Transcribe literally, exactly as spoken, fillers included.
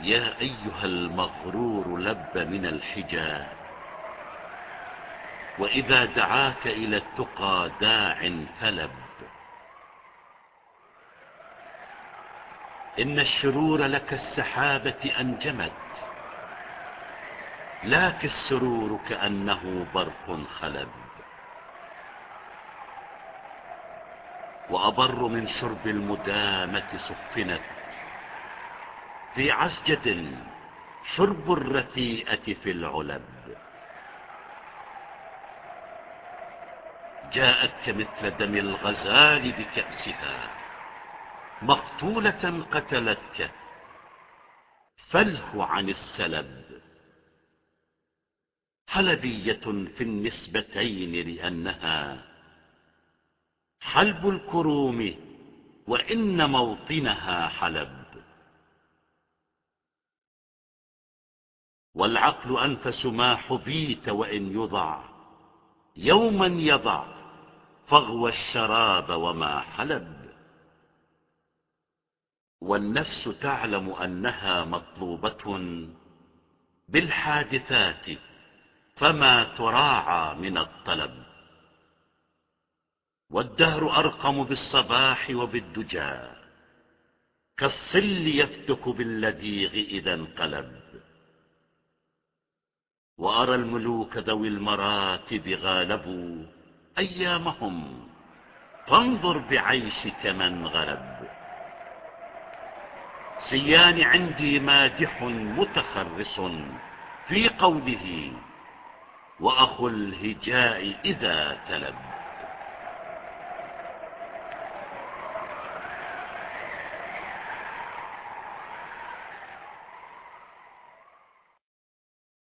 يا أيها المغرور لب من الحجى، وإذا دعاك إلى التقى داع فلب. إن الشرور لك السحابة أنجمت، لك السرور كأنه برق خلب. وأبر من شرب المدامة سفنت، في عسجة شرب الرثيئة في العلب. جاءت كمثل دم الغزال بكأسها، مقتولة قتلتك فله عن السلب. حلبية في النسبتين لأنها حلب الكروم، وإن موطنها حلب. والعقل أنفس ما حبيت، وإن يضع يوما يضع فاغوى الشراب وما حلب. والنفس تعلم أنها مطلوبة بالحادثات، فما تراعى من الطلب. والدهر أرقم بالصباح وبالدجى، كالصل يفتك باللديغ إذا انقلب. وأرى الملوك ذوي المراتب غالبوا أيامهم، فانظر بعيشك من غلب. سيان عندي مادح متخرص في قوله، وأخو الهجاء إذا تلب.